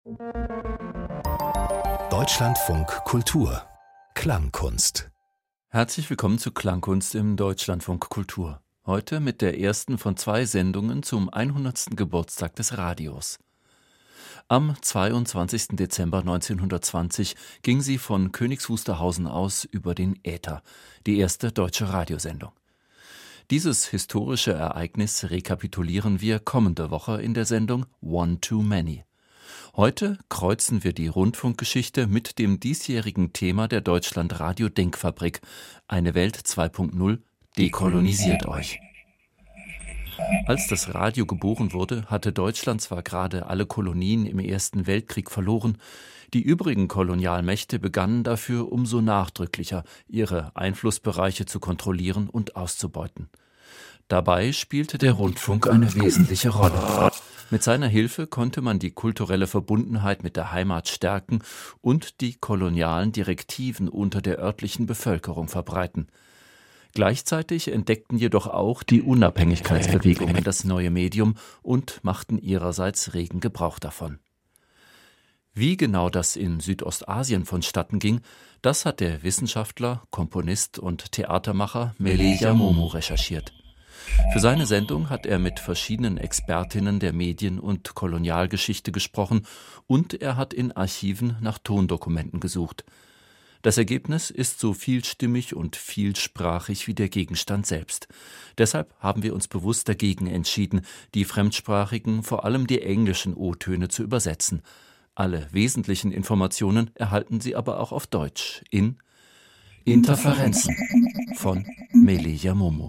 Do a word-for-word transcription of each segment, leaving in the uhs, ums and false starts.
Deutschlandfunk Kultur Klangkunst. Herzlich willkommen zu Klangkunst im Deutschlandfunk Kultur. Heute mit der ersten von zwei Sendungen zum hundertsten Geburtstag des Radios. Am zweiundzwanzigsten Dezember neunzehnhundertzwanzig ging sie von Königs Wusterhausen aus über den Äther, die erste deutsche Radiosendung. Dieses historische Ereignis rekapitulieren wir kommende Woche in der Sendung One Too Many. Heute kreuzen wir die Rundfunkgeschichte mit dem diesjährigen Thema der Deutschland-Radio-Denkfabrik. Eine Welt zwei Punkt null dekolonisiert euch. Als das Radio geboren wurde, hatte Deutschland zwar gerade alle Kolonien im Ersten Weltkrieg verloren, die übrigen Kolonialmächte begannen dafür umso nachdrücklicher, ihre Einflussbereiche zu kontrollieren und auszubeuten. Dabei spielte der Rundfunk eine wesentliche Rolle. Mit seiner Hilfe konnte man die kulturelle Verbundenheit mit der Heimat stärken und die kolonialen Direktiven unter der örtlichen Bevölkerung verbreiten. Gleichzeitig entdeckten jedoch auch die Unabhängigkeitsbewegungen das neue Medium und machten ihrerseits regen Gebrauch davon. Wie genau das in Südostasien vonstatten ging, das hat der Wissenschaftler, Komponist und Theatermacher Meleja Momo recherchiert. Für seine Sendung hat er mit verschiedenen Expertinnen der Medien- und Kolonialgeschichte gesprochen und er hat in Archiven nach Tondokumenten gesucht. Das Ergebnis ist so vielstimmig und vielsprachig wie der Gegenstand selbst. Deshalb haben wir uns bewusst dagegen entschieden, die fremdsprachigen, vor allem die englischen O-Töne zu übersetzen. Alle wesentlichen Informationen erhalten Sie aber auch auf Deutsch in Interferenzen von Meleja Momo.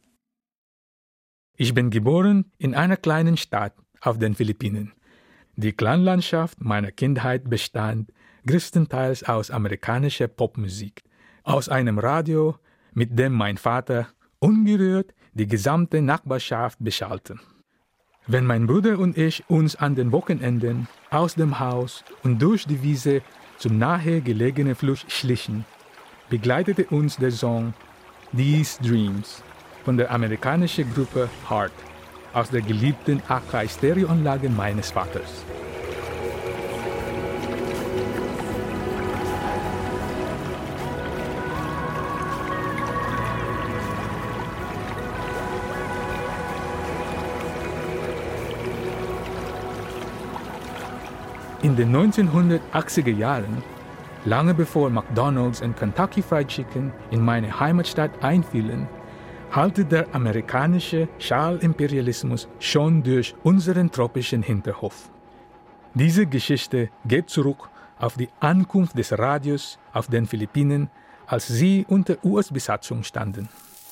Ich bin geboren in einer kleinen Stadt auf den Philippinen. Die Klanglandschaft meiner Kindheit bestand größtenteils aus amerikanischer Popmusik, aus einem Radio, mit dem mein Vater ungerührt die gesamte Nachbarschaft beschallte. Wenn mein Bruder und ich uns an den Wochenenden aus dem Haus und durch die Wiese zum nahe gelegenen Fluss schlichen, begleitete uns der Song These Dreams von der amerikanischen Gruppe Heart aus der geliebten Akai-Stereoanlage meines Vaters. In den neunzehnhundertachtziger Jahren, lange bevor McDonald's und Kentucky Fried Chicken in meine Heimatstadt einfielen, hallte der amerikanische Schalimperialismus schon durch unseren tropischen Hinterhof. Diese Geschichte geht zurück auf die Ankunft des Radios auf den Philippinen, als sie unter U S-Besatzung standen.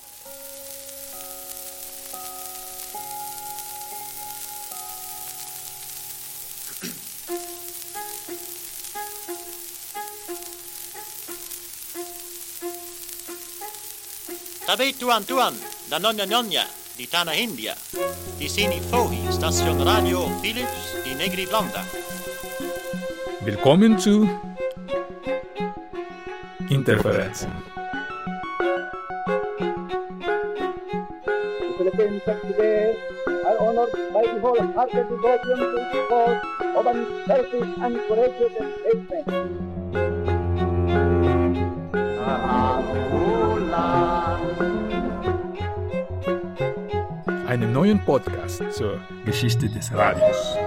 Tabi tuan tuan, da nonja nonja, di Tana Hindia, di Sini Fohi, Station Radio Philips, di Negri Blonda. Willkommen zu Interferenzen. The Philippines of today are honored by the wholehearted devotion to the cause of unselfish and courageous statesmen. Einem neuen Podcast zur Geschichte des Radios.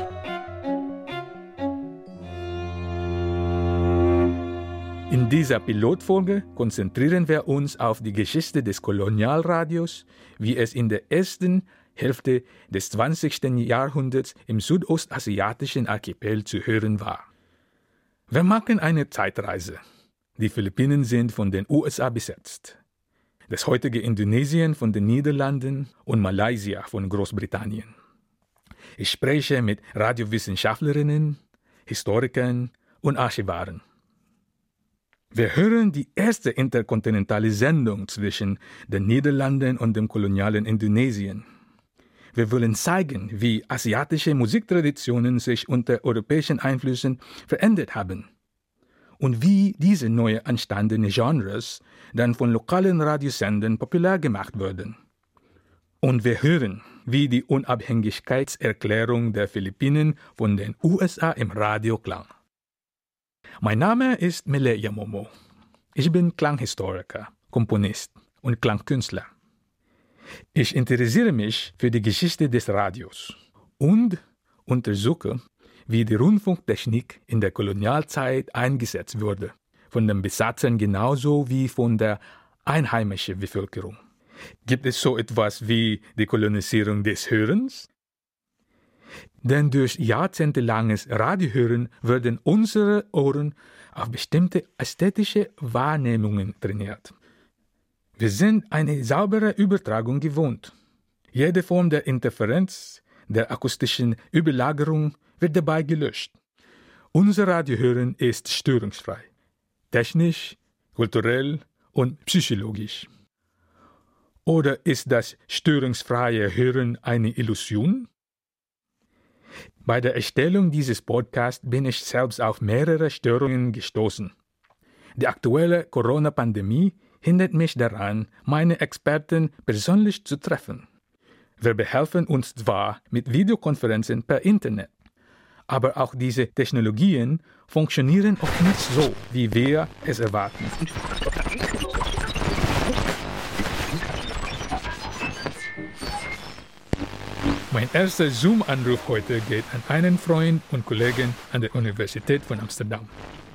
In dieser Pilotfolge konzentrieren wir uns auf die Geschichte des Kolonialradios, wie es in der ersten Hälfte des zwanzigsten Jahrhunderts im südostasiatischen Archipel zu hören war. Wir machen eine Zeitreise. Die Philippinen sind von den U S A besetzt. Das heutige Indonesien von den Niederlanden und Malaysia von Großbritannien. Ich spreche mit Radiowissenschaftlerinnen, Historikern und Archivaren. Wir hören die erste interkontinentale Sendung zwischen den Niederlanden und dem kolonialen Indonesien. Wir wollen zeigen, wie asiatische Musiktraditionen sich unter europäischen Einflüssen verändert haben und wie diese neu entstandenen Genres dann von lokalen Radiosendern populär gemacht wurden. Und wir hören, wie die Unabhängigkeitserklärung der Philippinen von den U S A im Radio klang. Mein Name ist Meleya Momo. Ich bin Klanghistoriker, Komponist und Klangkünstler. Ich interessiere mich für die Geschichte des Radios und untersuche, wie die Rundfunktechnik in der Kolonialzeit eingesetzt wurde, von den Besatzern genauso wie von der einheimischen Bevölkerung. Gibt es so etwas wie die Kolonisierung des Hörens? Denn durch jahrzehntelanges Radiohören werden unsere Ohren auf bestimmte ästhetische Wahrnehmungen trainiert. Wir sind eine saubere Übertragung gewohnt. Jede Form der Interferenz, der akustischen Überlagerung wird dabei gelöscht. Unser Radiohören ist störungsfrei, technisch, kulturell und psychologisch. Oder ist das störungsfreie Hören eine Illusion? Bei der Erstellung dieses Podcasts bin ich selbst auf mehrere Störungen gestoßen. Die aktuelle Corona-Pandemie hindert mich daran, meine Experten persönlich zu treffen. Wir behelfen uns zwar mit Videokonferenzen per Internet, aber auch diese Technologien funktionieren oft nicht so, wie wir es erwarten. Mein erster Zoom-Anruf heute geht an einen Freund und Kollegen an der Universität von Amsterdam.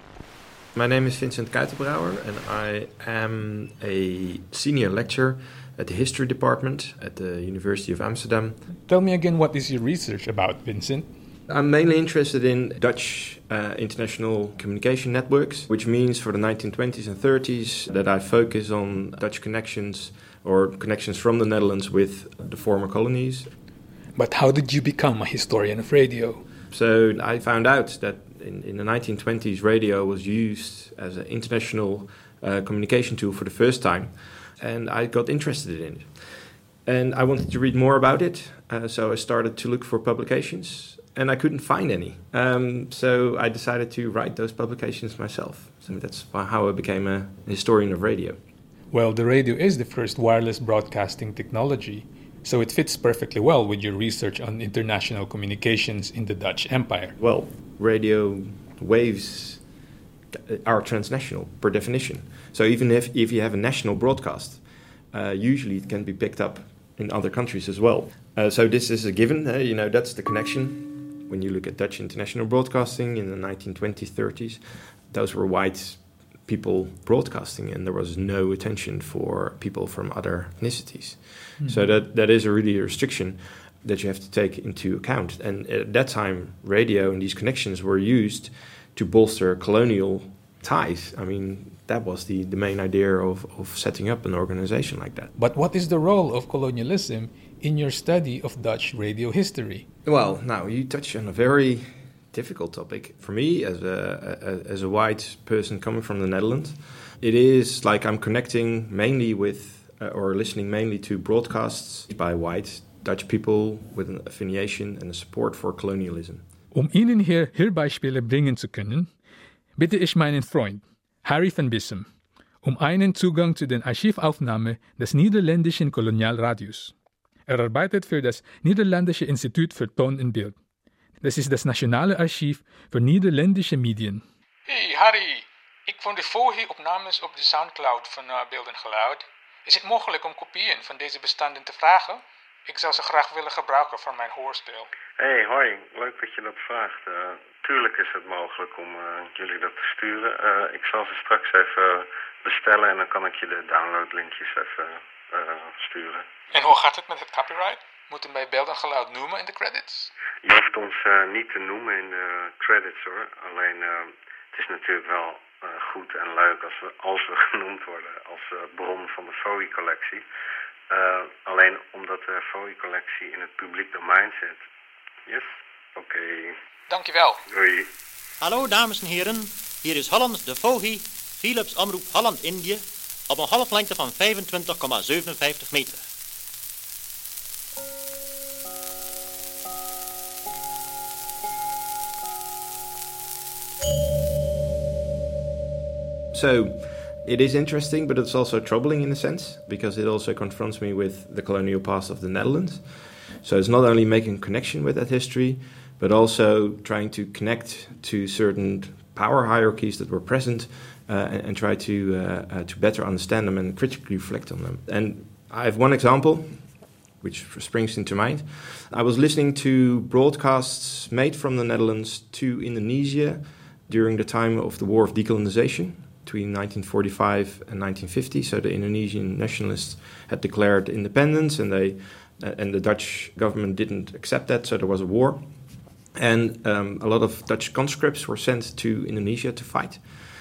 My name is Vincent Kuitenbrouwer and I am a senior lecturer at the History Department at the University of Amsterdam. Tell me again, what is your research about, Vincent? I'm mainly interested in Dutch uh, international communication networks, which means for the nineteen twenties and thirties that I focus on Dutch connections or connections from the Netherlands with the former colonies. But how did you become a historian of radio? So I found out that in, in the nineteen twenties radio was used as an international uh, communication tool for the first time, and I got interested in it. And I wanted to read more about it, uh, so I started to look for publications, and I couldn't find any. Um, so I decided to write those publications myself. So that's how I became a historian of radio. Well, the radio is the first wireless broadcasting technology, so it fits perfectly well with your research on international communications in the Dutch Empire. Well, radio waves are transnational per definition. So even if, if you have a national broadcast, uh, usually it can be picked up in other countries as well. Uh, so this is a given, uh, you know, that's the connection. When you look at Dutch international broadcasting in the nineteen twenties, thirties, those were white people broadcasting, and there was no attention for people from other ethnicities. Mm-hmm. So that that is a really a restriction that you have to take into account. And at that time, radio and these connections were used to bolster colonial ties. I mean, that was the, the main idea of, of setting up an organization like that. But what is the role of colonialism in your study of Dutch radio history? Well, now you touch on a very difficult topic. For me, as a, a as a white person coming from the Netherlands, it is like I'm connecting mainly with uh, or listening mainly to broadcasts by white Dutch people with an affiliation and a support for colonialism. Um Ihnen hier Hörbeispiele bringen zu können, bitte ich meinen Freund Harry van Bissem um einen Zugang zu den Archivaufnahmen des niederländischen Kolonialradios. Er arbeitet für das Niederländische Instituut für Ton en Beeld. Dat is het Nationale Archief voor Nederlandse Medien. Hey Harry, ik vond de vorige opnames op de Soundcloud van uh, Beeld en Geluid. Is het mogelijk om kopieën van deze bestanden te vragen? Ik zou ze graag willen gebruiken voor mijn hoorspel. Hey, hoi. Leuk dat je dat vraagt. Uh, tuurlijk is het mogelijk om uh, jullie dat te sturen. Uh, ik zal ze straks even bestellen en dan kan ik je de downloadlinkjes even uh, sturen. En hoe gaat het met het copyright? Moeten wij Beeld en Geluid noemen in de credits? Je hoeft ons uh, niet te noemen in de credits hoor. Alleen uh, het is natuurlijk wel uh, goed en leuk als we, als we genoemd worden als uh, bron van de F O I-collectie. Uh, alleen omdat de F O I-collectie in het publiek domein zit. Yes? Oké. Okay. Dankjewel. Doei. Hallo dames en heren, hier is Holland de V O G I, Philips Omroep Holland-Indië, op een golflengte van vijfentwintig komma zevenenvijftig meter. So, It is interesting, but it's also troubling in a sense, because it also confronts me with the colonial past of the Netherlands. So it's not only making a connection with that history, but also trying to connect to certain power hierarchies that were present uh, and, and try to, uh, uh, to better understand them and critically reflect on them. And I have one example which springs into mind. I was listening to broadcasts made from the Netherlands to Indonesia during the time of the War of Decolonization between nineteen forty-five and nineteen fifty. So the Indonesian nationalists had declared independence, and they uh, and the Dutch government didn't accept that, so there was a war. And um, a lot of Dutch conscripts were sent to Indonesia to fight.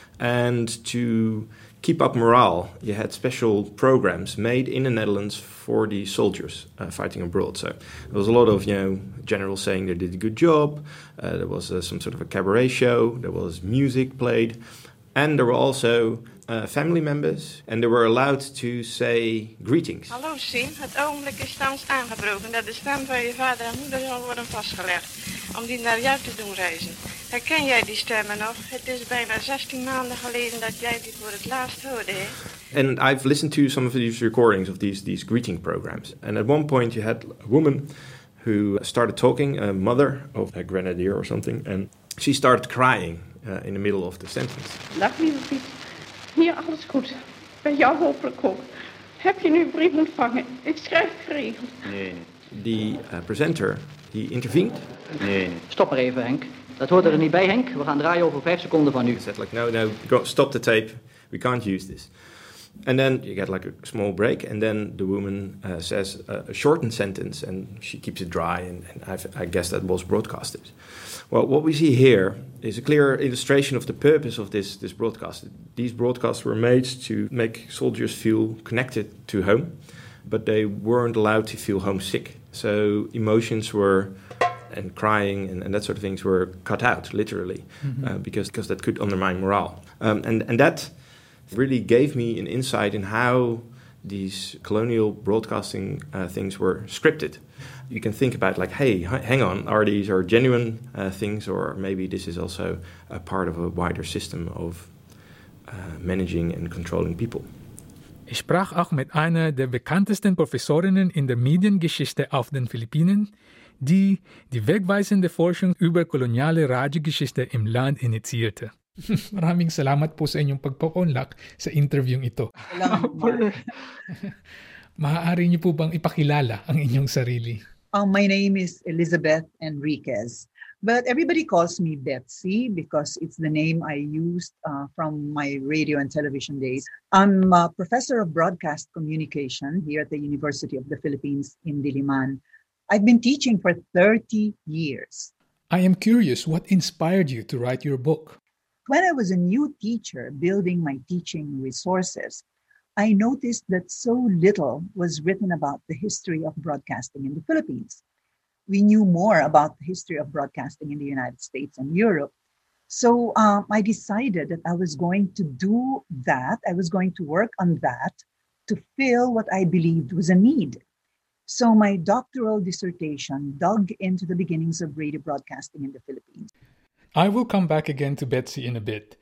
And to keep up morale, you had special programs made in the Netherlands for the soldiers uh, fighting abroad. So there was a lot of, you know, generals saying they did a good job. Uh, there was uh, some sort of a cabaret show. There was music played. And there were also uh, family members. And they were allowed to say greetings. Hallo Sien, het ogenblik is thans aangebroken dat de stem van je vader en moeder zal worden vastgelegd. Om die naar jou te doen reizen. Herken jij die stemmen nog? Het is bijna zestien maanden geleden dat jij die voor het laatst hoorde, hè? And I've listened to some of these recordings of these these greeting programs. And at one point you had a woman who started talking, a mother of a grenadier or something, and she started crying uh, in the middle of the sentence. Dag lieve Piet, hier alles goed. Bij jou hopelijk ook. Heb je nu een brief ontvangen? Ik schrijf geregeld. Nee. The uh, presenter, he intervened. Nee. Stop maar even, Henk. Dat hoort er niet bij, Henk. We gaan draaien over vijf seconden van nu. He said like, no, no, go, stop the tape. We can't use this. And then you get like a small break, and then the woman uh, says a, a shortened sentence, and she keeps it dry, and, and I've, I guess that was broadcasted. Well, what we see here is a clear illustration of the purpose of this, this broadcast. These broadcasts were made to make soldiers feel connected to home, but they weren't allowed to feel homesick. So emotions were, and crying and, and that sort of things were cut out, literally, mm-hmm. uh, because, because that could undermine morale. Um, and, and that really gave me an insight in how these colonial broadcasting uh, things were scripted. You can think about like, hey, h- hang on, are these are genuine uh, things, or maybe this is also a part of a wider system of uh, managing and controlling people. Ich sprach auch mit einer der bekanntesten Professorinnen in der Mediengeschichte auf den Philippinen, die die wegweisende Forschung über koloniale Radiogeschichte im Land initiierte. Maraming salamat po sa inyong pagpapunlak sa interviewing ito. Maaari niyo po bang ipakilala ang inyong sarili? Uh, my name is Elizabeth Enriquez, but everybody calls me Betsy because it's the name I used uh, from my radio and television days. I'm a professor of broadcast communication here at the University of the Philippines in Diliman. I've been teaching for thirty years. I am curious, what inspired you to write your book? When I was a new teacher building my teaching resources, I noticed that so little was written about the history of broadcasting in the Philippines. We knew more about the history of broadcasting in the United States and Europe. So um, I decided that I was going to do that. I was going to work on that to fill what I believed was a need. So my doctoral dissertation dug into the beginnings of radio broadcasting in the Philippines. I will come back again to Betsy in a bit.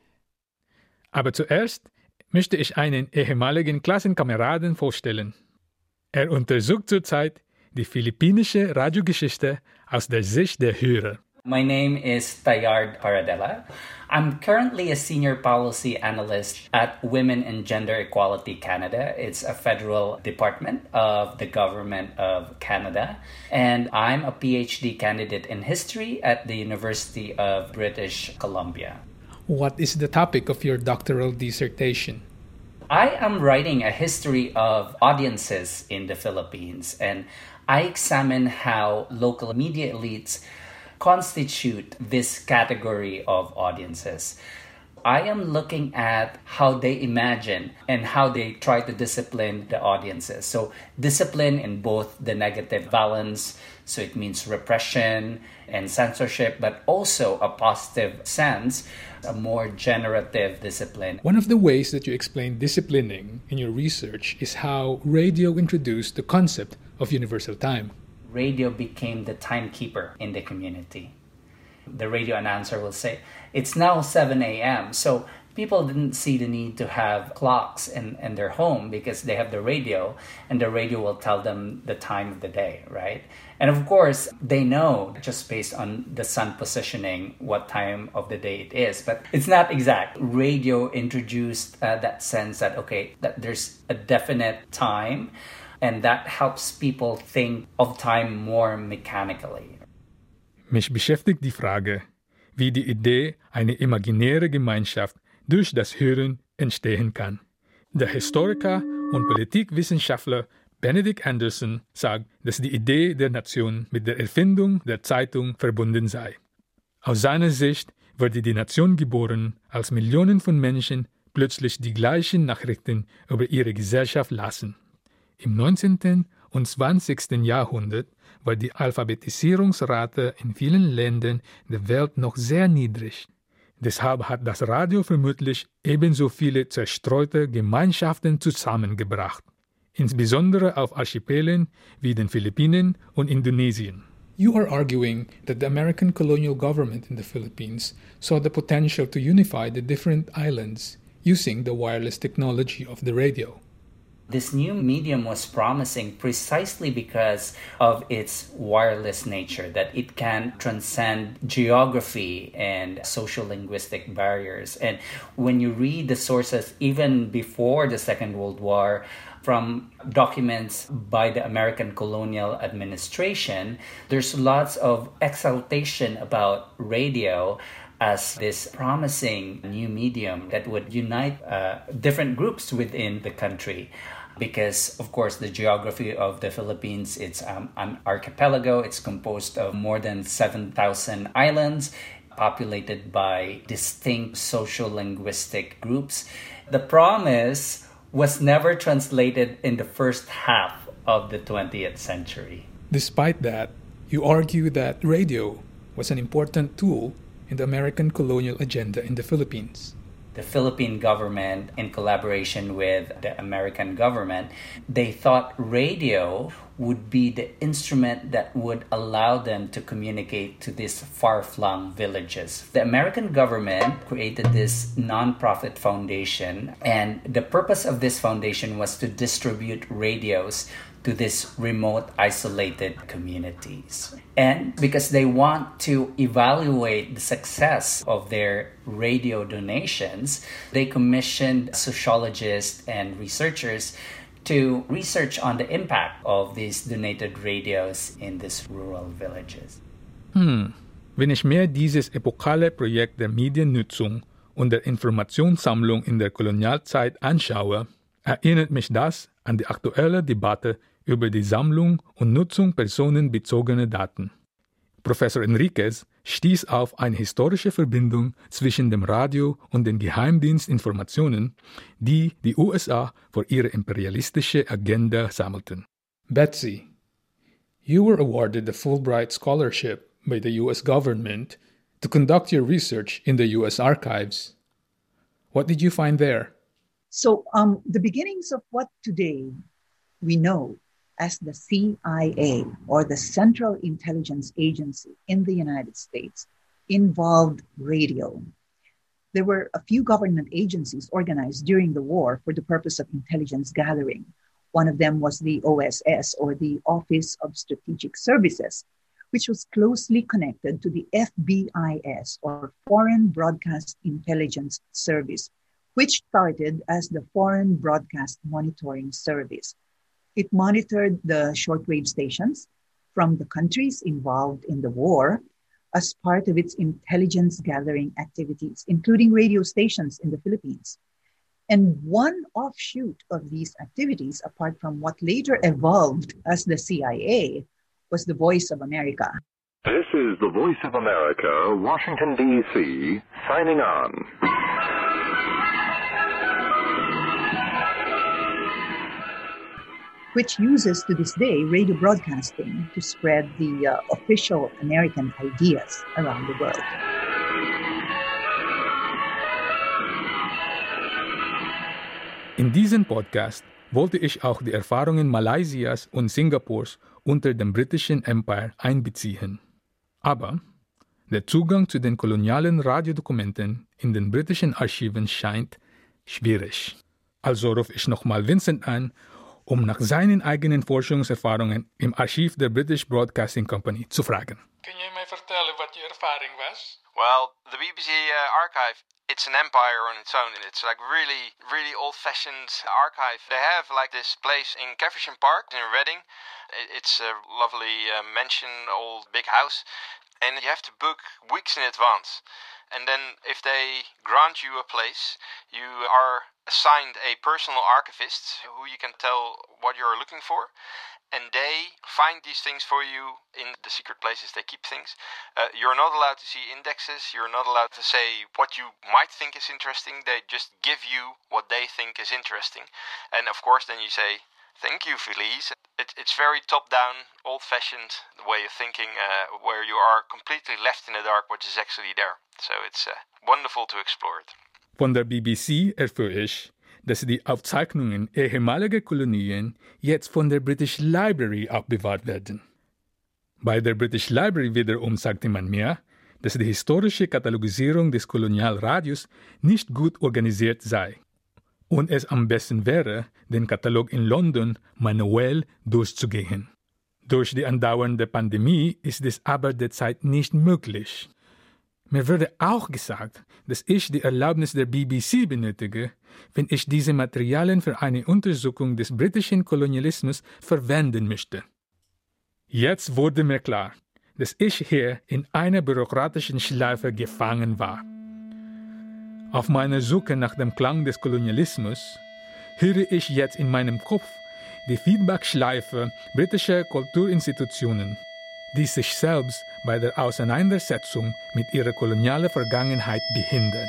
Aber zuerst möchte ich einen ehemaligen Klassenkameraden vorstellen. Er untersucht zurzeit die philippinische Radiogeschichte aus der Sicht der Hörer. My name is Tayard Paradela. I'm currently a senior policy analyst at Women and Gender Equality Canada. It's a federal department of the government of Canada. And I'm a PhD candidate in history at the University of British Columbia. What is the topic of your doctoral dissertation? I am writing a history of audiences in the Philippines, and I examine how local media elites constitute this category of audiences. I am looking at how they imagine and how they try to discipline the audiences. So discipline in both the negative balance, so it means repression and censorship, but also a positive sense, a more generative discipline. One of the ways that you explain disciplining in your research is how radio introduced the concept of universal time. Radio became the timekeeper in the community. The radio announcer will say, it's now seven a.m. So people didn't see the need to have clocks in, in their home because they have the radio, and the radio will tell them the time of the day, right? And of course, they know just based on the sun positioning what time of the day it is. But it's not exact. Radio introduced uh, that sense that, okay, that there's a definite time, and that helps people think of time more mechanically. Mich beschäftigt die Frage, wie die Idee eine imaginäre Gemeinschaft durch das Hören entstehen kann. Der Historiker und Politikwissenschaftler Benedict Anderson sagt, dass die Idee der Nation mit der Erfindung der Zeitung verbunden sei. Aus seiner Sicht wurde die Nation geboren, als Millionen von Menschen plötzlich die gleichen Nachrichten über ihre Gesellschaft lasen. Im neunzehnten und zwanzigsten Jahrhundert war die Alphabetisierungsrate in vielen Ländern der Welt noch sehr niedrig. Deshalb hat das Radio vermutlich ebenso viele zerstreute Gemeinschaften zusammengebracht, insbesondere auf Archipelen wie den Philippinen und Indonesien. You are arguing that the American colonial government in the Philippines saw the potential to unify the different islands using the wireless technology of the radio. This new medium was promising precisely because of its wireless nature, that it can transcend geography and social linguistic barriers. And when you read the sources, even before the Second World War, from documents by the American colonial administration, there's lots of exaltation about radio as this promising new medium that would unite uh, different groups within the country. Because, of course, the geography of the Philippines, it's um, an archipelago. It's composed of more than seven thousand islands, populated by distinct social-linguistic groups. The promise was never translated in the first half of the twentieth century. Despite that, you argue that radio was an important tool in the American colonial agenda in the Philippines. The Philippine government, in collaboration with the American government, they thought radio would be the instrument that would allow them to communicate to these far-flung villages. The American government created this non-profit foundation, and the purpose of this foundation was to distribute radios to these remote, isolated communities. And because they want to evaluate the success of their radio donations, they commissioned sociologists and researchers to research on the impact of these donated radios in these rural villages. Hm, wenn ich mir dieses epochale Projekt der Mediennutzung und der Informationssammlung in der Kolonialzeit anschaue, erinnert mich das an die aktuelle Debatte über die Sammlung und Nutzung personenbezogener Daten. Professor Enriquez stieß auf eine historische Verbindung zwischen dem Radio und den Geheimdienstinformationen, die die U S A für ihre imperialistische Agenda sammelten. Betsy, you were awarded the Fulbright Scholarship by the U S government to conduct your research in the U S archives. What did you find there? So, um, the beginnings of what today we know as the C I A, or the Central Intelligence Agency in the United States, involved radio. There were a few government agencies organized during the war for the purpose of intelligence gathering. One of them was the O S S, or the Office of Strategic Services, which was closely connected to the F B I S, or Foreign Broadcast Intelligence Service, which started as the Foreign Broadcast Monitoring Service. It monitored the shortwave stations from the countries involved in the war as part of its intelligence gathering activities, including radio stations in the Philippines. And one offshoot of these activities, apart from what later evolved as the C I A, was the Voice of America. This is the Voice of America, Washington, D C, signing on. Which uses to this day radio broadcasting to spread the uh, official American ideas around the world. In diesem Podcast wollte ich auch die Erfahrungen Malaysias und Singapurs unter dem britischen Empire einbeziehen. Aber De toegang zu den kolonialen Radiodokumenten in den britischen Archiven scheint schwierig. Also rufe ich nochmal Vincent an, um nach seinen eigenen Forschungserfahrungen im Archiv der British Broadcasting Company zu fragen. Kun je mij vertellen wat je ervaring was? Well, the B B C uh, archive, it's an empire on its own. It's like really, really old-fashioned archive. They have like this place in Caversham Park in Reading. It's a lovely uh, mansion, old big house. And you have to book weeks in advance. And then if they grant you a place, you are assigned a personal archivist who you can tell what you're looking for. And they find these things for you in the secret places they keep things. Uh, you're not allowed to see indexes. You're not allowed to say what you might think is interesting. They just give you what they think is interesting. And of course, then you say, thank you, Felice. It, it's very top-down, old-fashioned way of thinking, uh, where you are completely left in the dark, which is actually there. So it's uh, wonderful to explore it. Von der B B C erfuhr ich, dass die Aufzeichnungen ehemaliger Kolonien jetzt von der British Library aufbewahrt werden. Bei der British Library wiederum sagte man mir, dass die historische Katalogisierung des Kolonialradios nicht gut organisiert sei und es am besten wäre, den Katalog in London manuell durchzugehen. Durch die andauernde Pandemie ist es aber derzeit nicht möglich. Mir wurde auch gesagt, dass ich die Erlaubnis der B B C benötige, wenn ich diese Materialien für eine Untersuchung des britischen Kolonialismus verwenden möchte. Jetzt wurde mir klar, dass ich hier in einer bürokratischen Schleife gefangen war. Auf meiner Suche nach dem Klang des Kolonialismus höre ich jetzt in meinem Kopf die Feedback-Schleife britischer Kulturinstitutionen, die sich selbst bei der Auseinandersetzung mit ihrer kolonialen Vergangenheit behindern.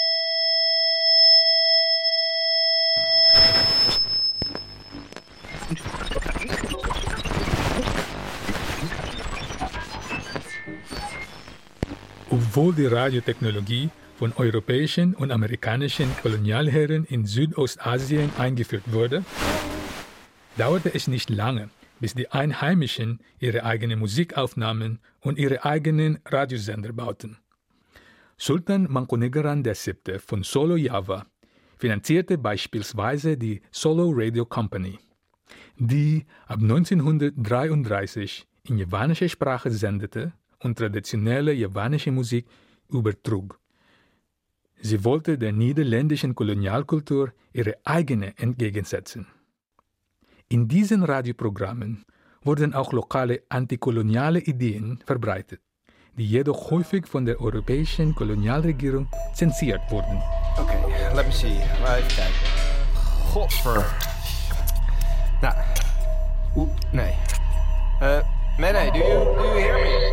Obwohl die Radiotechnologie von europäischen und amerikanischen Kolonialherren in Südostasien eingeführt wurde, dauerte es nicht lange, bis die Einheimischen ihre eigene Musik aufnahmen und ihre eigenen Radiosender bauten. Sultan Mangkunegaran der Siebte von Solo Java finanzierte beispielsweise die Solo Radio Company, die ab neunzehnhundertdreiunddreißig in javanischer Sprache sendete und traditionelle javanische Musik übertrug. Sie wollte der niederländischen Kolonialkultur ihre eigene entgegensetzen. In diesen Radioprogrammen wurden auch lokale antikoloniale Ideen verbreitet, die jedoch häufig von der europäischen Kolonialregierung zensiert wurden. Okay, let me see. Even kijken. Godver. Nou. Oeh, nee. Uh, Mede, do you, do you hear me?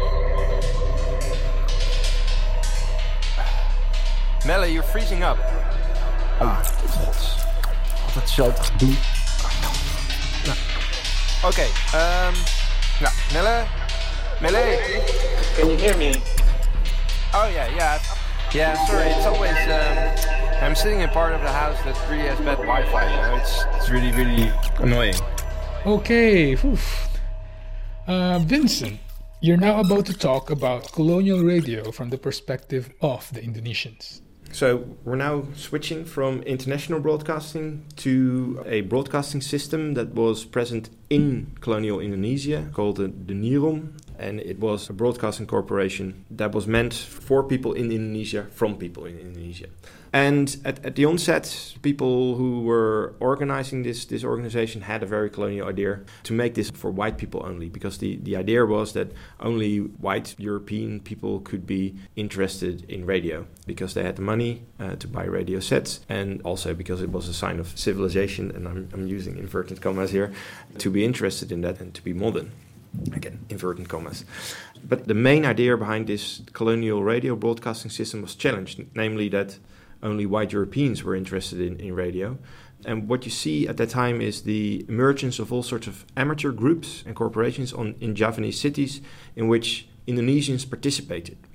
Melle, you're freezing up. Ah, gods. Wat zal ik doen? Nou. Oké, okay, um, nou, Melle? Melle? Can you hear me? Oh, yeah, yeah. Yeah, sorry, it's always, um, I'm sitting in part of the house that really has bad Wi-Fi, you know, it's, it's really, really annoying. Okay, oof. Uh, Vincent, you're now about to talk about colonial radio from the perspective of the Indonesians. So we're now switching from international broadcasting to a broadcasting system that was present in colonial Indonesia called the, the NIROM, and it was a broadcasting corporation that was meant for people in Indonesia from people in Indonesia. And at, at the onset, people who were organizing this, this organization had a very colonial idea to make this for white people only, because the, the idea was that only white European people could be interested in radio, because they had the money uh, to buy radio sets, and also because it was a sign of civilization, and I'm, I'm using inverted commas here, to be interested in that and to be modern. Again, inverted commas. But the main idea behind this colonial radio broadcasting system was challenged, namely that only white Europeans were interested in, in radio. And what you see at that time is the emergence of all sorts of amateur groups and corporations on, in Javanese cities in which Indonesians participated.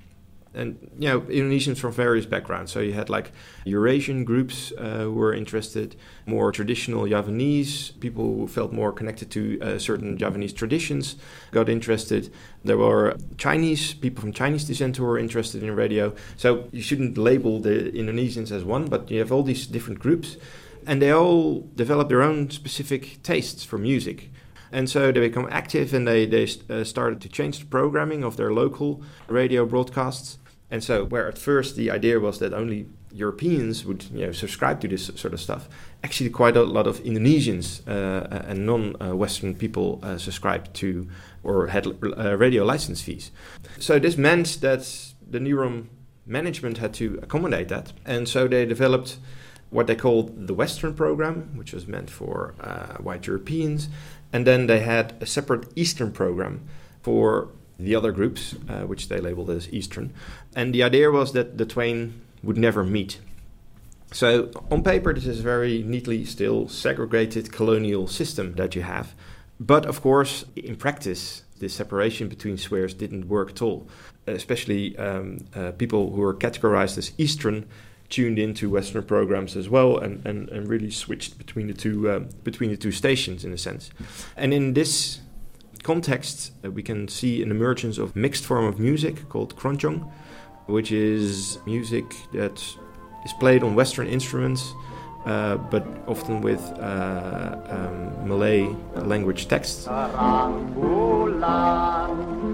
And, you know, Indonesians from various backgrounds. So you had like Eurasian groups uh, who were interested, more traditional Javanese, people who felt more connected to uh, certain Javanese traditions got interested. There were Chinese, people from Chinese descent who were interested in radio. So you shouldn't label the Indonesians as one, but you have all these different groups. And they all develop their own specific tastes for music. And so they become active and they, they uh, started to change the programming of their local radio broadcasts. And so where at first the idea was that only Europeans would you know, subscribe to this sort of stuff, actually quite a lot of Indonesians uh, and non-Western people uh, subscribed to or had uh, radio license fees. So this meant that the Neuron management had to accommodate that. And so they developed what they called the Western program, which was meant for uh, white Europeans. And then they had a separate Eastern program for the other groups, uh, which they labeled as Eastern. And the idea was that the twain would never meet. So on paper, this is a very neatly still segregated colonial system that you have. But of course, in practice, this separation between spheres didn't work at all. Especially um, uh, people who were categorized as Eastern tuned into Western programs as well, and, and, and really switched between the two uh, between the two stations in a sense. And in this context, uh, we can see an emergence of mixed form of music called keroncong, which is music that is played on Western instruments, uh, but often with uh, um, Malay language texts. Terang bulan,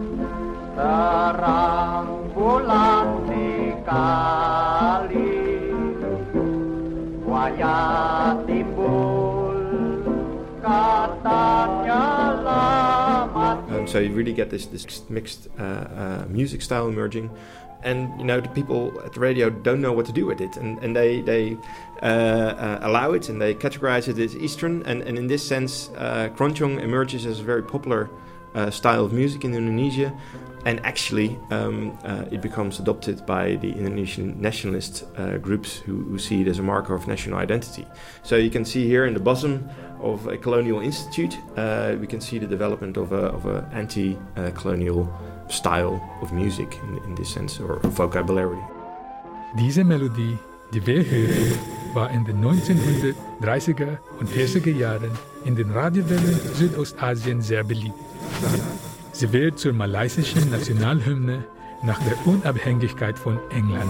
terang bulan dikali. Um, so you really get this this mixed uh, uh, music style emerging, and you know the people at the radio don't know what to do with it, and and they they uh, uh, allow it and they categorize it as Eastern, and, and in this sense, uh, keroncong emerges as a very popular uh, style of music in Indonesia. And actually, um, uh, it becomes adopted by the Indonesian nationalist uh, groups who, who see it as a marker of national identity. So you can see here in the bosom of a colonial institute, uh, we can see the development of a of an anti-colonial style of music in, in this sense, or vocabulary. Diese Melodie, die wir hören, war in den neunzehnhundertdreißiger und vierziger Jahren in den Radiowellen Südostasien sehr beliebt. Sie wird zur malaysischen Nationalhymne nach der Unabhängigkeit von England.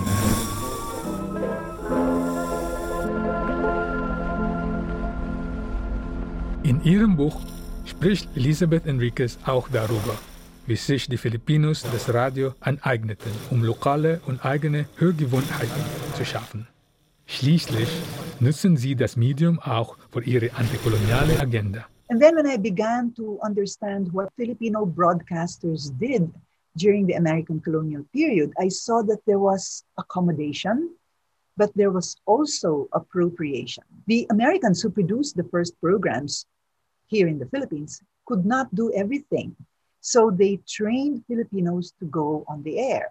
In ihrem Buch spricht Elisabeth Enriquez auch darüber, wie sich die Filipinos das Radio aneigneten, um lokale und eigene Hörgewohnheiten zu schaffen. Schließlich nutzen sie das Medium auch für ihre antikoloniale Agenda. And then when I began to understand what Filipino broadcasters did during the American colonial period, I saw that there was accommodation, but there was also appropriation. The Americans who produced the first programs here in the Philippines could not do everything. So they trained Filipinos to go on the air.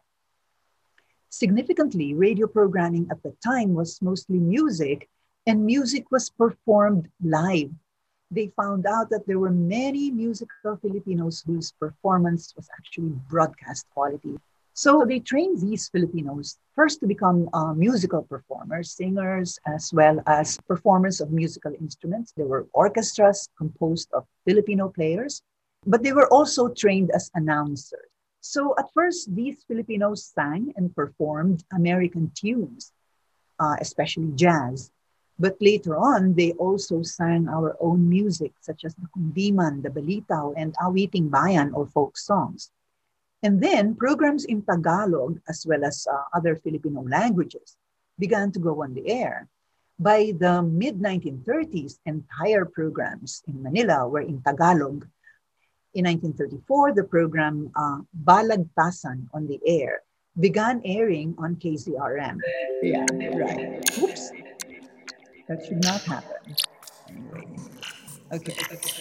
Significantly, radio programming at the time was mostly music, and music was performed live. They found out that there were many musical Filipinos whose performance was actually broadcast quality. So they trained these Filipinos first to become uh, musical performers, singers, as well as performers of musical instruments. There were orchestras composed of Filipino players, but they were also trained as announcers. So at first, these Filipinos sang and performed American tunes, uh, especially jazz. But later on, they also sang our own music, such as the kundiman, the balitaw, and awiting bayan or folk songs. And then programs in Tagalog, as well as uh, other Filipino languages, began to go on the air. By the mid nineteen thirties, entire programs in Manila were in Tagalog. In nineteen thirty-four, the program uh, Balagtasan on the Air began airing on K Z R M. Yeah, right. Oops. That should not happen. Anyway. Okay.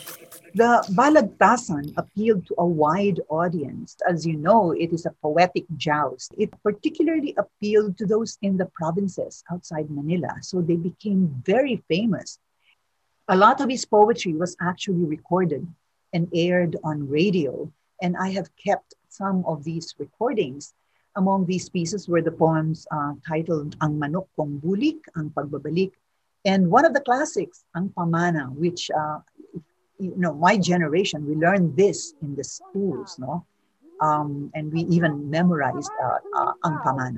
The Balagtasan appealed to a wide audience. As you know, it is a poetic joust. It particularly appealed to those in the provinces outside Manila, so they became very famous. A lot of his poetry was actually recorded and aired on radio, and I have kept some of these recordings. Among these pieces were the poems uh, titled Ang Manok Kong Bulik, Ang Pagbabalik, and one of the classics, Ang Pamana, which, uh, you know, my generation, we learned this in the schools, no? Um, and we even memorized uh, uh, Ang Pamana.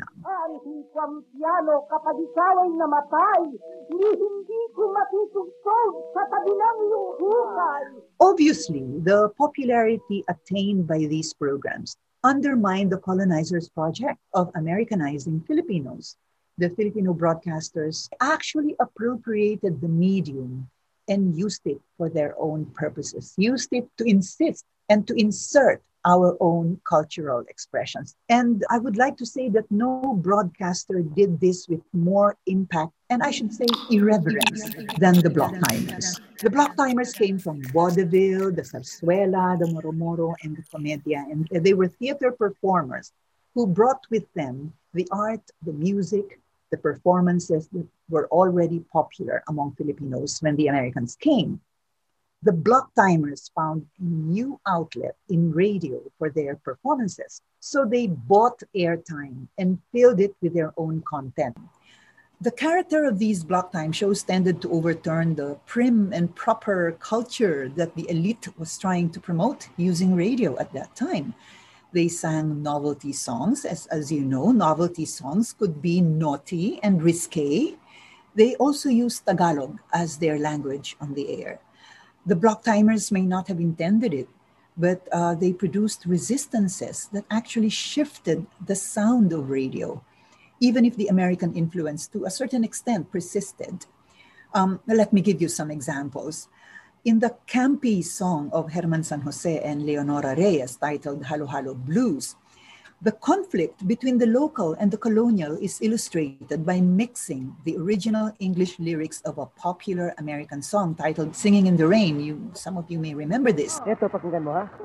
Obviously, the popularity attained by these programs undermined the colonizers' project of Americanizing Filipinos. The Filipino broadcasters actually appropriated the medium and used it for their own purposes, used it to insist and to insert our own cultural expressions. And I would like to say that no broadcaster did this with more impact, and I should say irreverence, than the Block Timers. The Block Timers came from vaudeville, the zarzuela, the moro-moro, and the comedia, and they were theater performers who brought with them the art, the music, the performances that were already popular among Filipinos when the Americans came. The Block Timers found a new outlet in radio for their performances, so they bought airtime and filled it with their own content. The character of these Block Time shows tended to overturn the prim and proper culture that the elite was trying to promote using radio at that time. They sang novelty songs. As, as you know, novelty songs could be naughty and risque. They also used Tagalog as their language on the air. The Block Timers may not have intended it, but uh, they produced resistances that actually shifted the sound of radio, even if the American influence to a certain extent persisted. Um, let me give you some examples. In the campy song of Herman San Jose and Leonora Reyes titled Halo Halo Blues, the conflict between the local and the colonial is illustrated by mixing the original English lyrics of a popular American song titled Singing in the Rain. You, some of you may remember this. Ito, pakinggan mo, ha?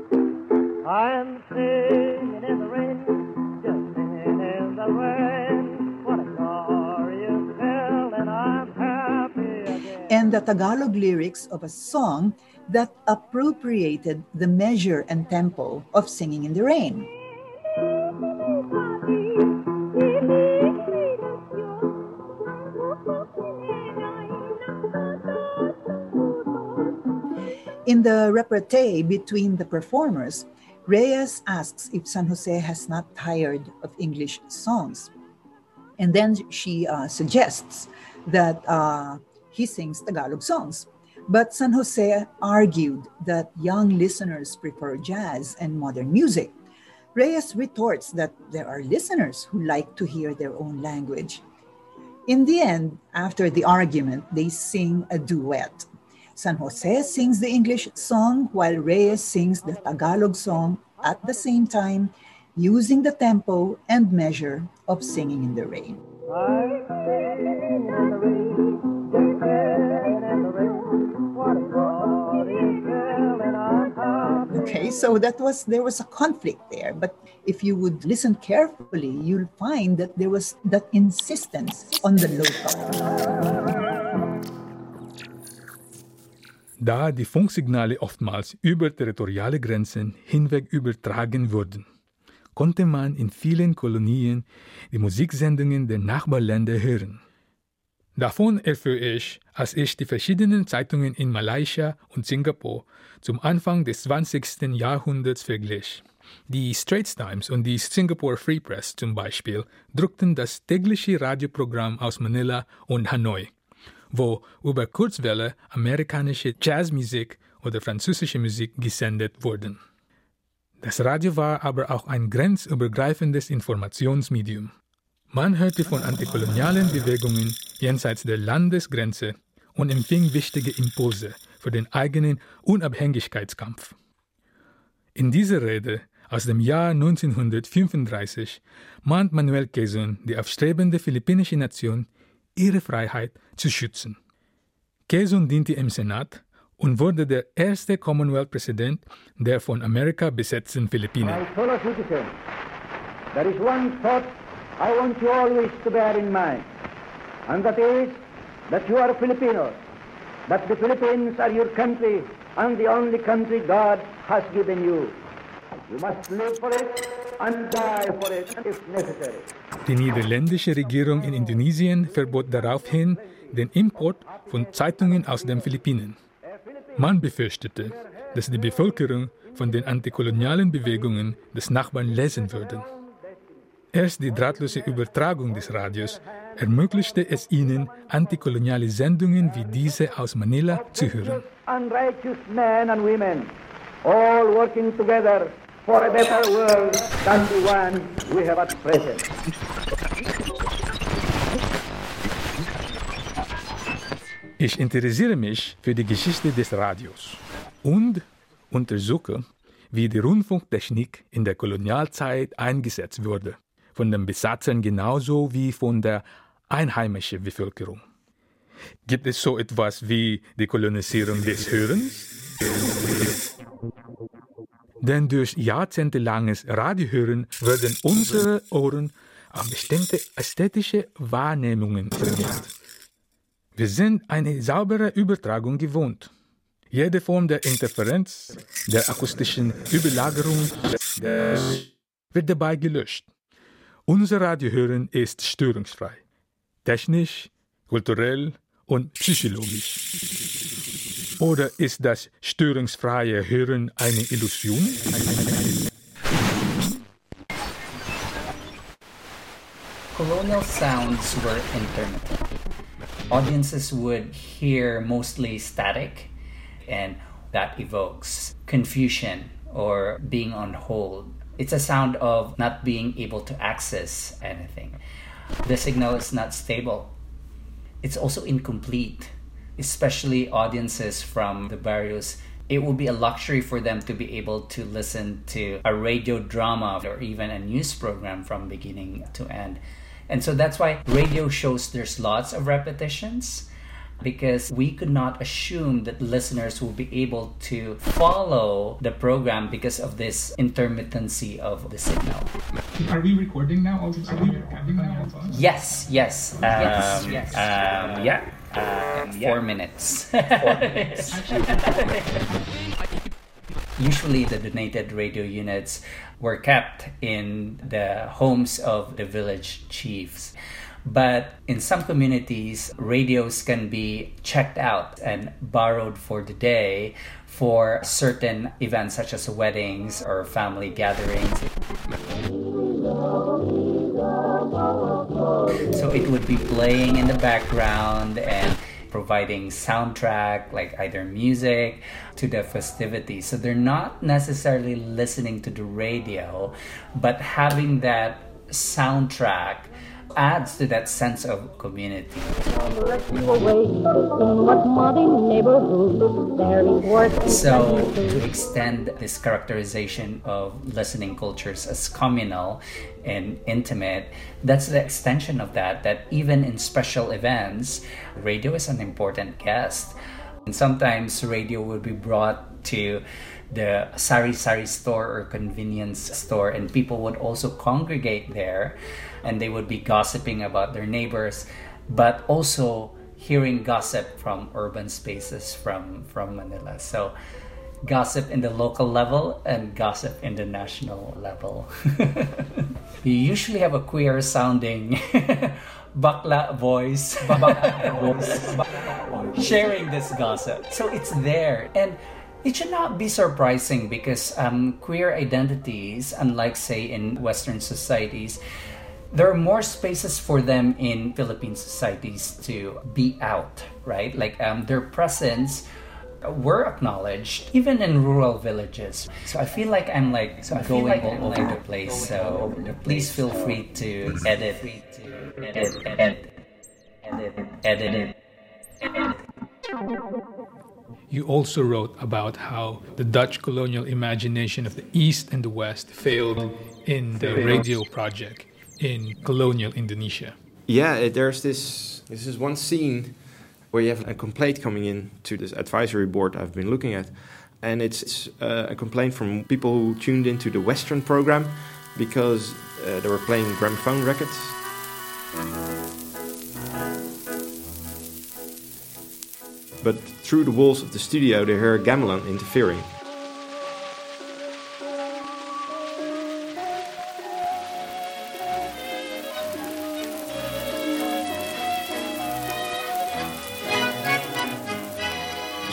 I'm singing in the rain, just singing in the rain. What a glorious hell, and I'm happy again. And the Tagalog lyrics of a song that appropriated the measure and tempo of Singing in the Rain. In the repartee between the performers, Reyes asks if San Jose has not tired of English songs. And then she uh, suggests that uh, he sings Tagalog songs. But San Jose argued that young listeners prefer jazz and modern music. Reyes retorts that there are listeners who like to hear their own language. In the end, after the argument, they sing a duet. San Jose sings the English song while Reyes sings the Tagalog song at the same time, using the tempo and measure of Singing in the Rain. Okay, so that was there was a conflict there, but if you would listen carefully, you'll find that there was that insistence on the local. Da die Funksignale oftmals über territoriale Grenzen hinweg übertragen wurden, konnte man in vielen Kolonien die Musiksendungen der Nachbarländer hören. Davon erfuhr ich, als ich die verschiedenen Zeitungen in Malaysia und Singapur zum Anfang des zwanzigsten Jahrhunderts verglich. Die Straits Times und die Singapore Free Press zum Beispiel druckten das tägliche Radioprogramm aus Manila und Hanoi, wo über Kurzwelle amerikanische Jazzmusik oder französische Musik gesendet wurden. Das Radio war aber auch ein grenzübergreifendes Informationsmedium. Man hörte von antikolonialen Bewegungen jenseits der Landesgrenze und empfing wichtige Impulse für den eigenen Unabhängigkeitskampf. In dieser Rede aus dem Jahr neunzehnhundertfünfunddreißig mahnt Manuel Quezon die aufstrebende philippinische Nation, ihre Freiheit zu schützen. Quezon diente im Senat und wurde der erste Commonwealth-Präsident der von Amerika besetzten Philippinen. My fellow citizens, there is one thought I want you always to bear in mind, and that is that you are Filipinos, that the Philippines are your country and the only country God has given you. You must live for it, and die for it if necessary. Die niederländische Regierung in Indonesien verbot daraufhin den Import von Zeitungen aus den Philippinen. Man befürchtete, dass die Bevölkerung von den antikolonialen Bewegungen des Nachbarn lesen würde. Erst die drahtlose Übertragung des Radios ermöglichte es ihnen, antikoloniale Sendungen wie diese aus Manila zu hören. Unrighteous men and women, all working together for a better world than the one we have at present. Ich interessiere mich für die Geschichte des Radios und untersuche, wie die Rundfunktechnik in der Kolonialzeit eingesetzt wurde, von den Besatzern genauso wie von der einheimischen Bevölkerung. Gibt es so etwas wie die Kolonisierung des Hörens? Denn durch jahrzehntelanges Radiohören werden unsere Ohren auf bestimmte ästhetische Wahrnehmungen trainiert. Wir sind eine saubere Übertragung gewohnt. Jede Form der Interferenz, der akustischen Überlagerung wird dabei gelöscht. Unser Radiohören ist störungsfrei. Technisch, kulturell und psychologisch. Oder ist das störungsfreie Hören eine Illusion? Colonial sounds were intermittent. Audiences would hear mostly static, and that evokes confusion or being on hold. It's a sound of not being able to access anything. The signal is not stable. It's also incomplete, especially audiences from the barrios. It will be a luxury for them to be able to listen to a radio drama or even a news program from beginning to end. And so that's why radio shows there's lots of repetitions, because we could not assume that listeners will be able to follow the program because of this intermittency of the signal. Are we recording now? Are we recording now? Yes, yes. Um, Yes, yes. Um, yeah. Um, Four minutes. Four minutes. Usually the donated radio units were kept in the homes of the village chiefs. But in some communities, radios can be checked out and borrowed for the day for certain events such as weddings or family gatherings. So it would be playing in the background and providing soundtrack, like either music, to the festivities. So they're not necessarily listening to the radio, but having that soundtrack adds to that sense of community. So to extend this characterization of listening cultures as communal and intimate, that's the extension of that, that even in special events, radio is an important guest. And sometimes radio will be brought to the sari-sari store or convenience store, and people would also congregate there, and they would be gossiping about their neighbors, but also hearing gossip from urban spaces from, from Manila. So gossip in the local level and gossip in the national level. You usually have a queer sounding bakla voice, voice sharing this gossip. So it's there. And it should not be surprising because um, queer identities, unlike say in Western societies, there are more spaces for them in Philippine societies to be out, right? Like um, their presence were acknowledged even in rural villages. So I feel like I'm like so going like all over the place. So please feel free to edit, edit, edit, edit, edit, edit. You also wrote about how the Dutch colonial imagination of the East and the West failed in the radio project in colonial Indonesia. Yeah, there's this, this is one scene where you have a complaint coming in to this advisory board I've been looking at. And it's, it's uh, a complaint from people who tuned into the Western program because uh, they were playing gramophone records. But through the walls of the studio, they hear gamelan interfering.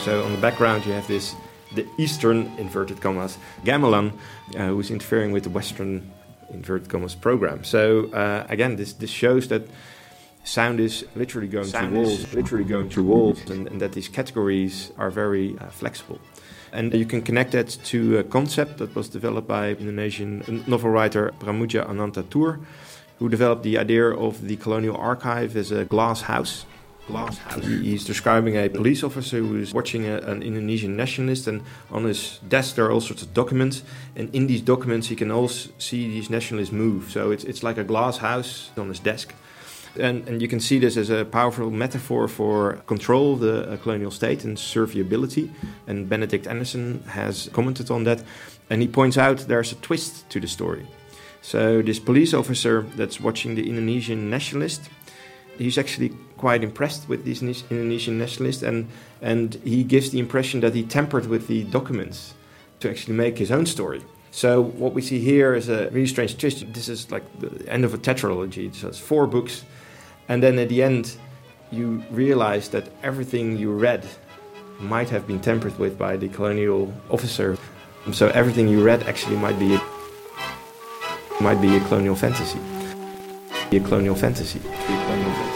So on the background you have this, the Eastern, inverted commas, gamelan, uh, who's interfering with the Western, inverted commas, program. So uh, again, this, this shows that sound is literally going sound through walls, literally going through walls, and, and that these categories are very uh, flexible. And you can connect that to a concept that was developed by Indonesian novel writer Pramudia Anantatur, who developed the idea of the colonial archive as a glass house. Glass house. He, he's describing a police officer who is watching a, an Indonesian nationalist, and on his desk there are all sorts of documents, and in these documents he can also see these nationalists move. So it's it's like a glass house on his desk. And, and you can see this as a powerful metaphor for control of the uh, colonial state and survivability. And Benedict Anderson has commented on that. And he points out there's a twist to the story. So this police officer that's watching the Indonesian nationalist, he's actually quite impressed with these Indonesian nationalists. And, and he gives the impression that he tampered with the documents to actually make his own story. So what we see here is a really strange twist. This is like the end of a tetralogy. So it's four books. And then at the end, you realize that everything you read might have been tampered with by the colonial officer. So everything you read actually might be a, might be a colonial fantasy. A colonial fantasy. A colonial fantasy.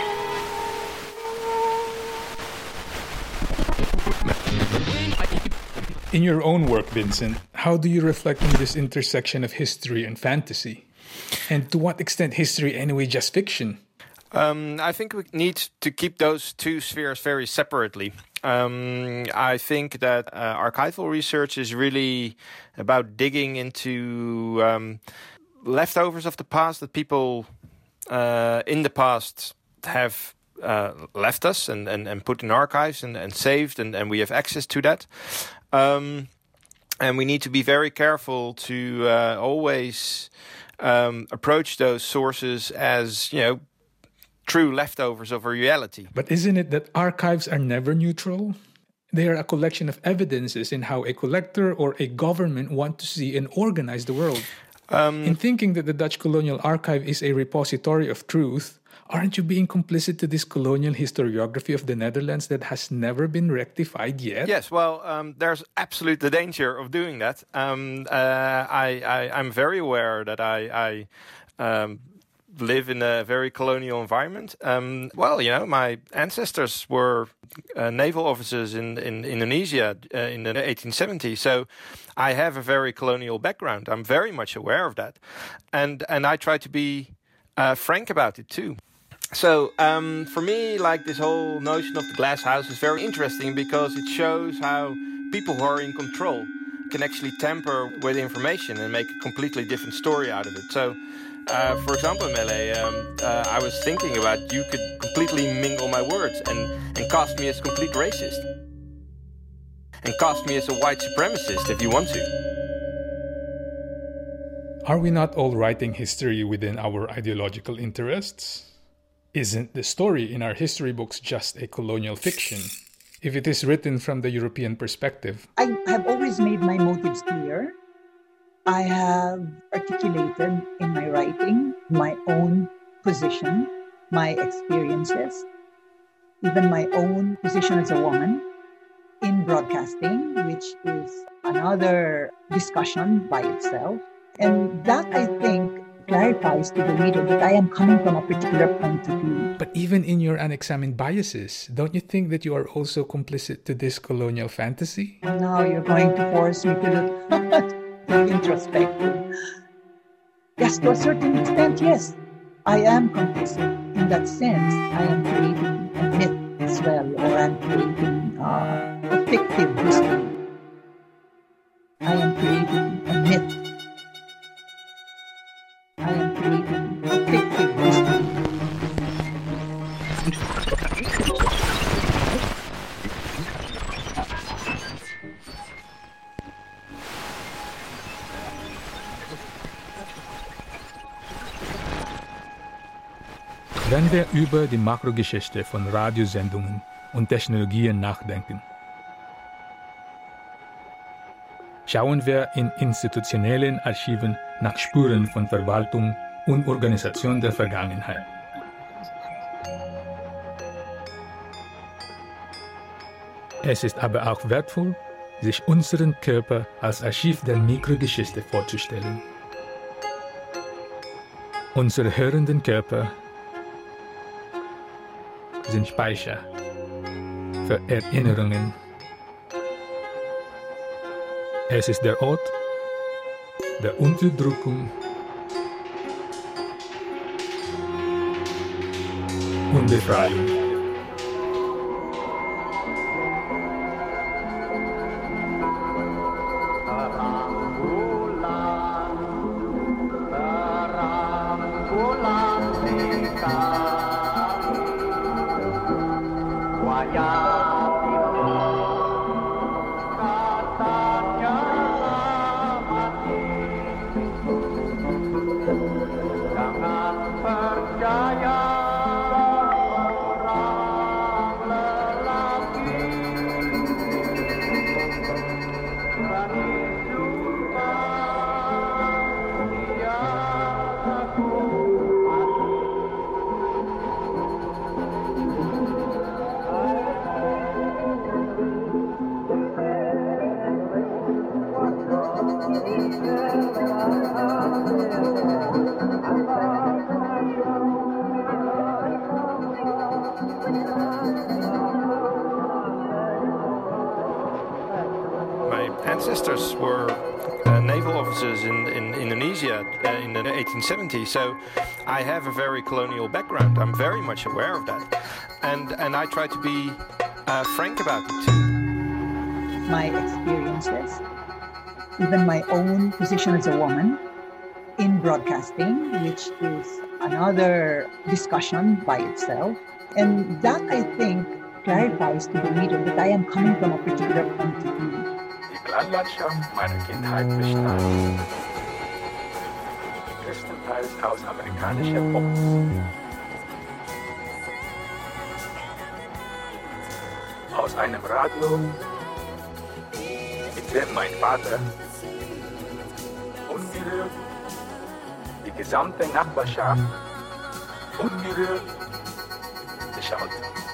In your own work, Vincent, how do you reflect on this intersection of history and fantasy? And to what extent history anyway just fiction? Um, I think we need to keep those two spheres very separately. Um, I think that uh, archival research is really about digging into um, leftovers of the past that people uh, in the past have uh, left us and, and, and put in archives and, and saved, and, and we have access to that. Um, and we need to be very careful to uh, always um, approach those sources as, you know, true leftovers of a reality. But isn't it that archives are never neutral? They are a collection of evidences in how a collector or a government want to see and organize the world. Um, in thinking that the Dutch Colonial Archive is a repository of truth, aren't you being complicit to this colonial historiography of the Netherlands that has never been rectified yet? Yes, well, um, there's absolute the danger of doing that. Um, uh, I, I, I'm very aware that I... I um, live in a very colonial environment. Um, well, you know, my ancestors were uh, naval officers in, in Indonesia uh, in the eighteen seventies, so I have a very colonial background. I'm very much aware of that. And and I try to be uh, frank about it too. So um, for me, like, this whole notion of the glass house is very interesting because it shows how people who are in control can actually tamper with information and make a completely different story out of it. So Uh, for example, Mele, um, uh, I was thinking about you could completely mingle my words and, and cast me as a complete racist. And cast me as a white supremacist if you want to. Are we not all writing history within our ideological interests? Isn't the story in our history books just a colonial fiction, if it is written from the European perspective? I have always made my motives clear. I have articulated in my writing my own position, my experiences, even my own position as a woman in broadcasting, which is another discussion by itself. And that, I think, clarifies to the reader that I am coming from a particular point of view. But even in your unexamined biases, don't you think that you are also complicit to this colonial fantasy? Now you're going to force me to look introspective. Yes, to a certain extent, yes. I am complicit. In that sense, I am creating a myth as well, or I'm creating uh, a fictive history. I am creating a myth. I am creating a fictive history. Wenn wir über die Makrogeschichte von Radiosendungen und Technologien nachdenken, schauen wir in institutionellen Archiven nach Spuren von Verwaltung und Organisation der Vergangenheit. Es ist aber auch wertvoll, sich unseren Körper als Archiv der Mikrogeschichte vorzustellen. Unsere hörenden Körper sind Speicher für Erinnerungen. Es ist der Ort der Unterdrückung und Befreiung. Ancestors were uh, naval officers in, in Indonesia uh, in the eighteen seventies, so I have a very colonial background. I'm very much aware of that, and and I try to be uh, frank about it too. My experiences, even my own position as a woman in broadcasting, which is another discussion by itself, and that I think clarifies to the reader that I am coming from a particular point of view. Landlandschaft meiner Kindheit bestand größtenteils aus amerikanischer Pop. Aus einem Radio, mit dem mein Vater ungerührt die gesamte Nachbarschaft ungerührt geschaut.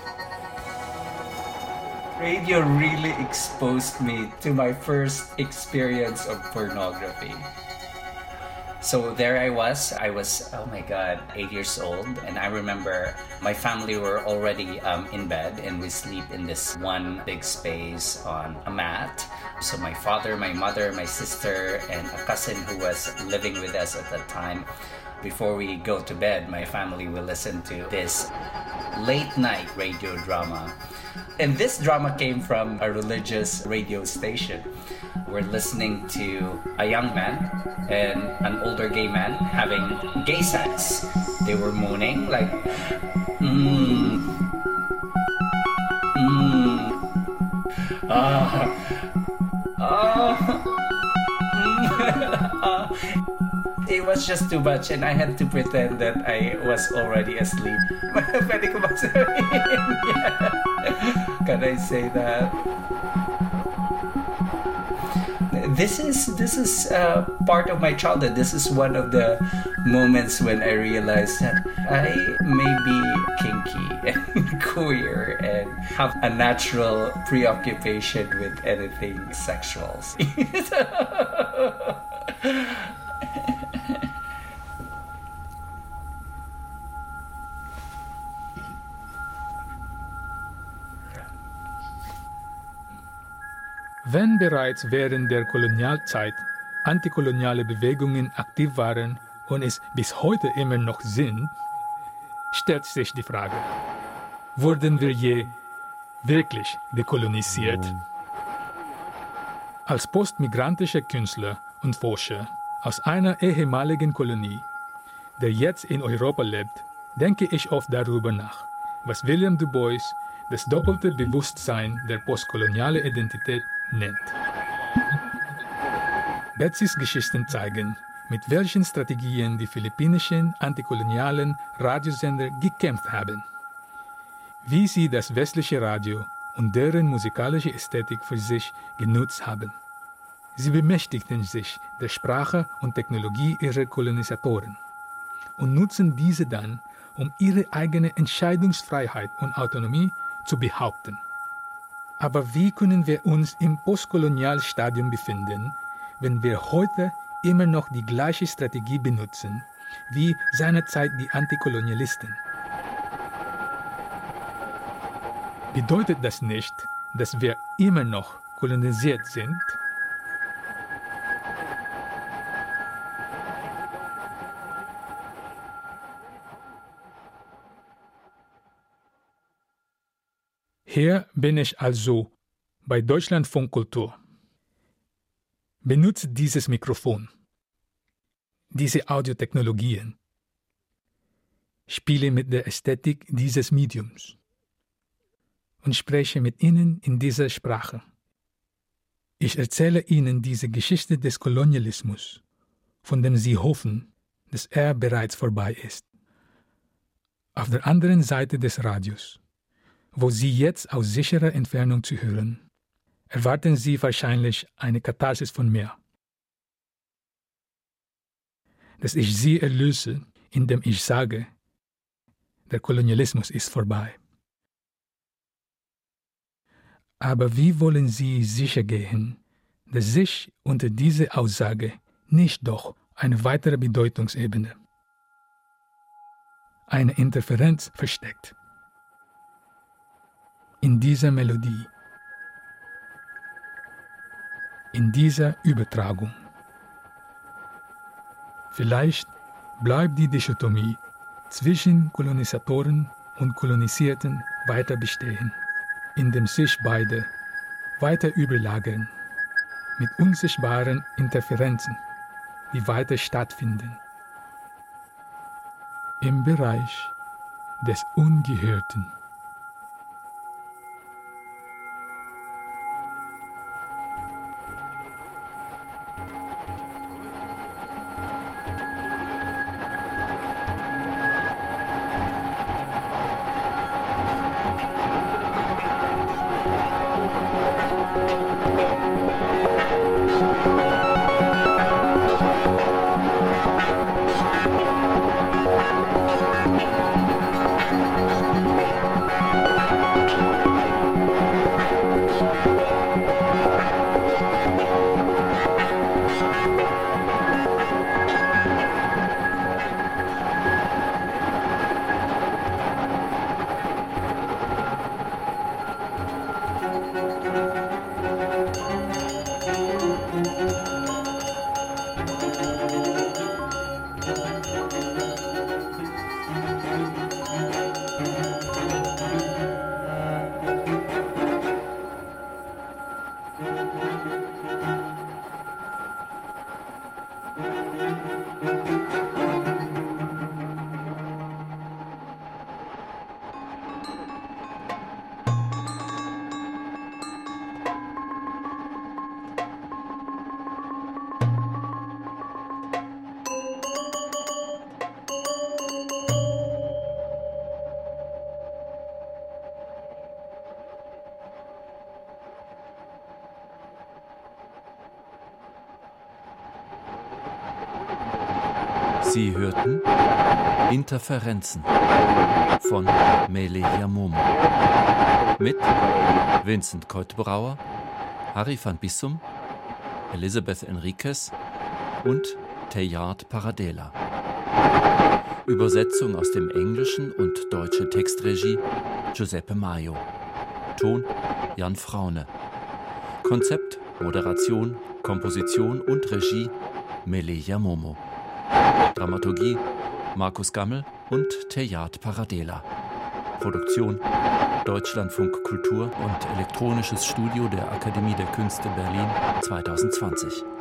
Radio really exposed me to my first experience of pornography. So there I was, I was, oh my God, eight years old. And I remember my family were already um, in bed and we sleep in this one big space on a mat. So my father, my mother, my sister, and a cousin who was living with us at that time, before we go to bed, my family will listen to this late night radio drama. And this drama came from a religious radio station. We're listening to a young man and an older gay man having gay sex. They were moaning like, mmm, mmm, ah, ah, mm, it was just too much and I had to pretend that I was already asleep. Pwede ko ba sabihin? Can I say that? This is this is uh, part of my childhood. This is one of the moments when I realized that I may be kinky and queer and have a natural preoccupation with anything sexual. Wenn bereits während der Kolonialzeit antikoloniale Bewegungen aktiv waren und es bis heute immer noch sind, stellt sich die Frage, wurden wir je wirklich dekolonisiert? Als postmigrantischer Künstler und Forscher aus einer ehemaligen Kolonie, der jetzt in Europa lebt, denke ich oft darüber nach, was William Du Bois das doppelte Bewusstsein der postkolonialen Identität nennt. Betsys Geschichten zeigen, mit welchen Strategien die philippinischen antikolonialen Radiosender gekämpft haben, wie sie das westliche Radio und deren musikalische Ästhetik für sich genutzt haben. Sie bemächtigten sich der Sprache und Technologie ihrer Kolonisatoren und nutzen diese dann, um ihre eigene Entscheidungsfreiheit und Autonomie zu behaupten. Aber wie können wir uns im Postkolonialstadium befinden, wenn wir heute immer noch die gleiche Strategie benutzen wie seinerzeit die Antikolonialisten? Bedeutet das nicht, dass wir immer noch kolonisiert sind? Hier bin ich also bei Deutschlandfunk Kultur. Benutze dieses Mikrofon, diese Audiotechnologien. Spiele mit der Ästhetik dieses Mediums und spreche mit ihnen in dieser Sprache. Ich erzähle ihnen diese Geschichte des Kolonialismus, von dem sie hoffen, dass er bereits vorbei ist. Auf der anderen Seite des Radios, wo Sie jetzt aus sicherer Entfernung zu hören, erwarten Sie wahrscheinlich eine Katharsis von mir. Dass ich Sie erlöse, indem ich sage, der Kolonialismus ist vorbei. Aber wie wollen Sie sichergehen, dass sich unter dieser Aussage nicht doch eine weitere Bedeutungsebene, eine Interferenz versteckt? In dieser Melodie, in dieser Übertragung. Vielleicht bleibt die Dichotomie zwischen Kolonisatoren und Kolonisierten weiter bestehen, indem sich beide weiter überlagern, mit unsichtbaren Interferenzen, die weiter stattfinden. Im Bereich des Ungehörten. Sie hörten Interferenzen von Mele Yamomo mit Vincent Koitbrauer, Harry van Bissum, Elisabeth Enriquez und Teilhard Paradela. Übersetzung aus dem Englischen und deutsche Textregie Giuseppe Maio. Ton Jan Fraune. Konzept, Moderation, Komposition und Regie Mele Yamomo. Dramaturgie Markus Gammel und Teilhard Paradela. Produktion Deutschlandfunk Kultur und Elektronisches Studio der Akademie der Künste Berlin zweitausendzwanzig.